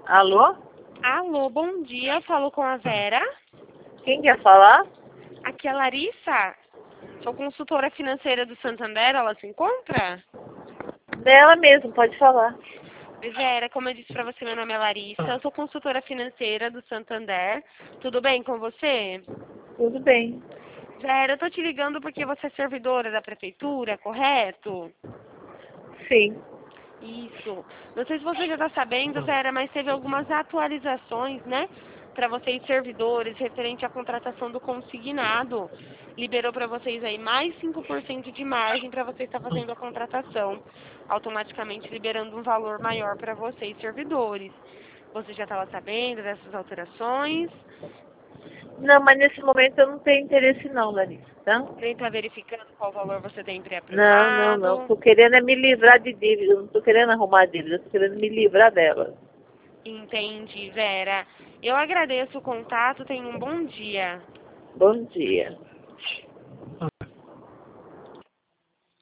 Alô? Alô, bom dia. Falo com a Vera. Quem quer falar? Aqui é a Larissa. Sou consultora financeira do Santander. Ela se encontra? Dela mesmo, pode falar. Vera, como eu disse pra você, meu nome é Larissa. Eu sou consultora financeira do Santander. Tudo bem com você? Tudo bem. Vera, eu tô te ligando porque você é servidora da prefeitura, correto? Sim. Isso. Não sei se você já está sabendo, Vera, mas teve algumas atualizações, né? Para vocês servidores, referente à contratação do consignado. Liberou para vocês aí mais 5% de margem para você estar fazendo a contratação, automaticamente liberando um valor maior para vocês, servidores. Você já estava sabendo dessas alterações? Não, mas nesse momento eu não tenho interesse não, Larissa, tá? Nem está verificando qual valor você tem Não. pré-aprovado? Tô querendo é me livrar de dívida. Eu não tô querendo arrumar dívida, eu tô querendo me livrar dela. Entendi, Vera. Eu agradeço o contato, tenha um bom dia. Bom dia.